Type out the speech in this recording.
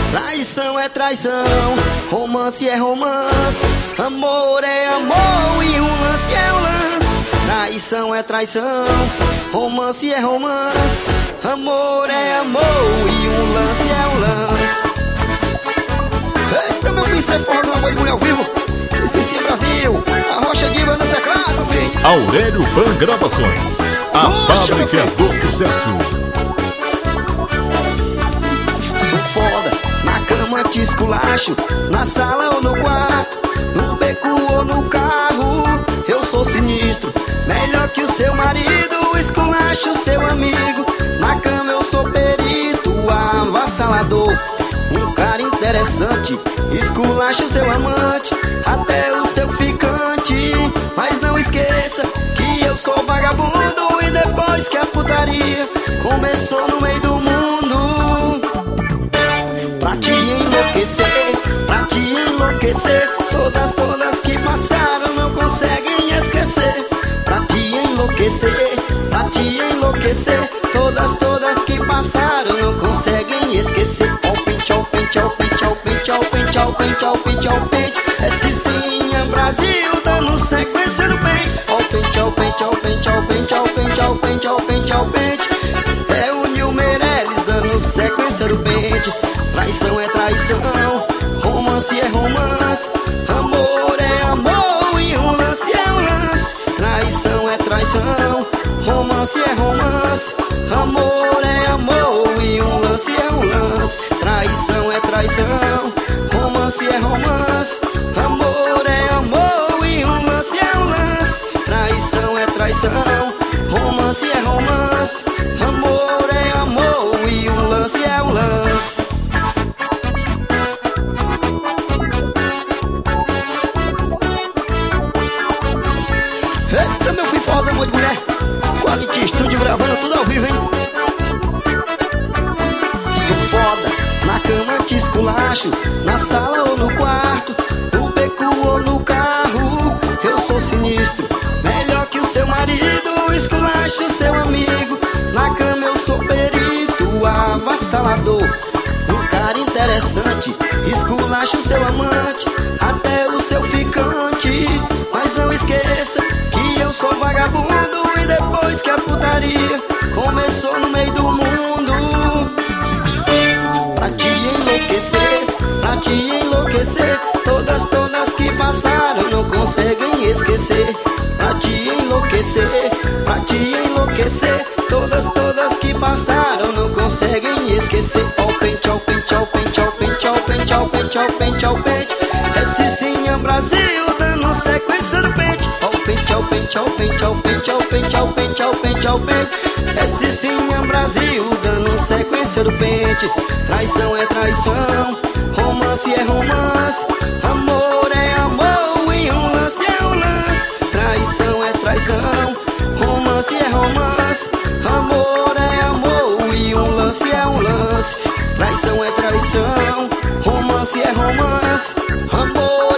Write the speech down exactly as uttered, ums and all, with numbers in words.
Traição é traição, romance é romance, amor é amor e um lance é um lance. Traição é traição, romance é romance, amor é amor e um lance é um lance. Eita, meu filho, você forró no amor de mulher ao vivo. Esse sim, Brasil, a Rocha Diva no teclado, meu filho. Aurélio Pan Gravações, a Puxa, fábrica do sucesso. Sou foda, na cama te esculacho, na sala ou no quarto, no beco ou no carro. Eu sou sinistro, melhor que o seu marido, esculacho seu amigo. Na cama eu sou perito, avassalador, um cara interessante, esculacho seu amante, até o seu ficante. Mas não esqueça que eu sou vagabundo, e depois que a putaria começou no meio do mundo, pra te enlouquecer, pra te enlouquecer, todas, todas que passaram não conseguem esquecer. Pra te enlouquecer, pra te enlouquecer, todas, todas que passaram não conseguem esquecer. Ao pente, ao pente, ao pente, ao pente, ao pente, ao pente, ao pente, ao pente. Esse sim é Brasil, dando sequência no pente. Ao pente, ao pente, ao pente, ao pente, ao pente, ao pente, ao pente, ao pente. É o Nil Meirelles dando sequência no pente. Traição é traição, romance é romance, amor é amor e um lance é um lance. Traição é traição, romance é romance, amor é amor e um lance é um lance. Traição é traição, romance é romance, amor é amor e um lance é um lance. Traição é traição, romance é romance, amor é amor e um lance é um lance. Eita, meu filho, forrosa, amor de mulher, Quality Studio gravando tudo ao vivo, hein? Sou foda, na cama te esculacho, na sala ou no quarto, no beco ou no carro. Eu sou sinistro, melhor que o seu marido, esculacho seu amigo. Na cama eu sou perito, avassalador, um cara interessante, esculacho seu amante, até o seu ficante. Mas não esqueça que eu sou vagabundo, e depois que a putaria começou no meio do mundo, pra te enlouquecer, pra te enlouquecer, todas, todas que passaram não conseguem esquecer. Pra te enlouquecer, pra te enlouquecer, todas, todas que passaram não conseguem esquecer. Ao pente, ao pente, ao pente, ao pente, ao pente, ao pente, ao pente, ao pente. Esse sim é Brasil, dando sequência no pente. Ao pente, ao pente, ao pente, ao pente, ao pente, ao pente, ao pente, ao pente. Esse sim é Brasil, dando sequência no pente. Traição é traição, romance é romance, amor é amor e um lance é um lance. Traição é traição, romance é romance, amor é amor e um lance é um lance. Traição é traição, romance é romance, amor